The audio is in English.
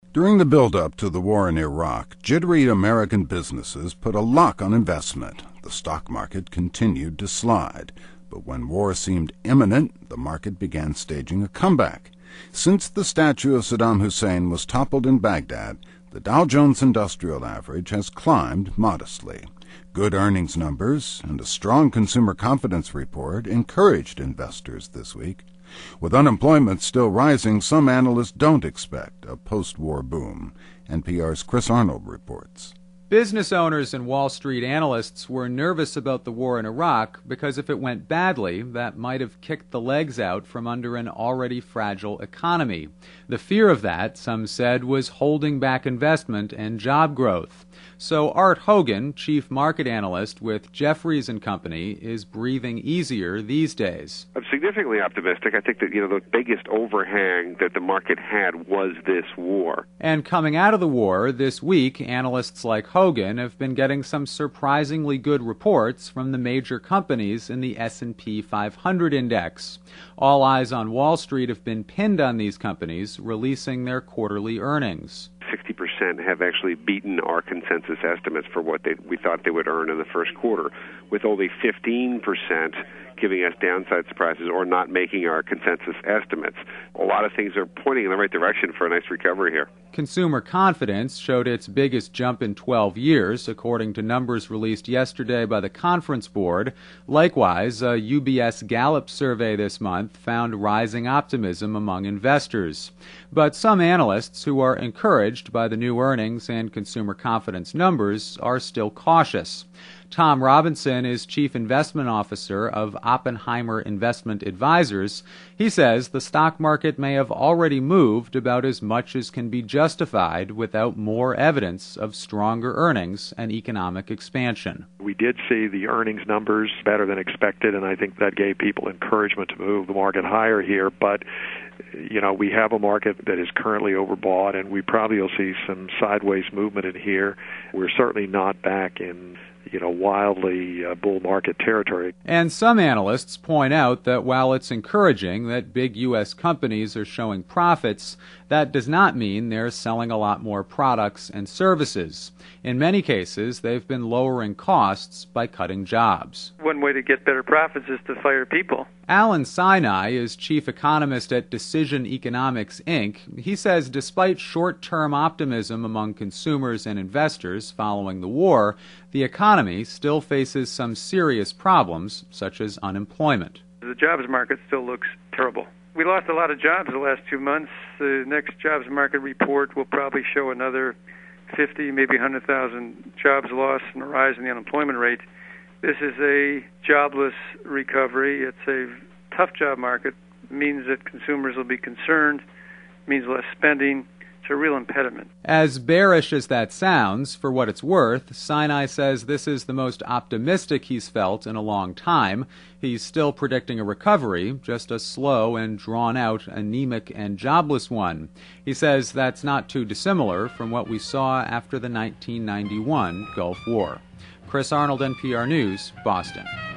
During the build-up to the war in Iraq, jittery American businesses put a lock on investment. The stock market continued to slide. But when war seemed imminent, the market began staging a comeback. Since the statue of Saddam Hussein was toppled in Baghdad, the Dow Jones Industrial Average has climbed modestly. Good earnings numbers and a strong consumer confidence report encouraged investors this week. With unemployment still rising, some analysts don't expect a post-war boom. NPR's Chris Arnold reports. Business owners and Wall Street analysts were nervous about the war in Iraq because if it went badly, that might have kicked the legs out from under an already fragile economy. The fear of that, some said, was holding back investment and job growth. So Art Hogan, chief market analyst with Jefferies & Company, is breathing easier these days. I'm significantly optimistic. I think that, the biggest overhang that the market had was this war. And coming out of the war, this week, analysts like Hogan have been getting some surprisingly good reports from the major companies in the S&P 500 index. All eyes on Wall Street have been pinned on these companies releasing their quarterly earnings. 60% have actually beaten our consensus estimates for what we thought they would earn in the first quarter, with only 15% giving us downside surprises or not making our consensus estimates. A lot of things are pointing in the right direction for a nice recovery here. Consumer confidence showed its biggest jump in 12 years, according to numbers released yesterday by the Conference Board. Likewise, a UBS Gallup survey this month found rising optimism among investors. But some analysts who are encouraged by the new earnings and consumer confidence numbers are still cautious. Tom Robinson is Chief Investment Officer of Oppenheimer Investment Advisors. He says the stock market may have already moved about as much as can be justified without more evidence of stronger earnings and economic expansion. We did see the earnings numbers better than expected, and I think that gave people encouragement to move the market higher here. But we have a market that is currently overbought, and we probably will see some sideways movement in here. We're certainly not back in wildly bull market territory. And some analysts point out that while it's encouraging that big U.S. companies are showing profits, that does not mean they're selling a lot more products and services. In many cases, they've been lowering costs by cutting jobs. One way to get better profits is to fire people. Alan Sinai is chief economist at Decision Economics, Inc. He says despite short-term optimism among consumers and investors following the war, the economy still faces some serious problems, such as unemployment. The jobs market still looks terrible. We lost a lot of jobs the last 2 months. The next jobs market report will probably show another 50, maybe 100,000 jobs lost and a rise in the unemployment rate. This is a jobless recovery. It's a tough job market. It means that consumers will be concerned. It means less spending. It's a real impediment. As bearish as that sounds, for what it's worth, Sinai says this is the most optimistic he's felt in a long time. He's still predicting a recovery, just a slow and drawn-out, anemic and jobless one. He says that's not too dissimilar from what we saw after the 1991 Gulf War. Chris Arnold, NPR News, Boston.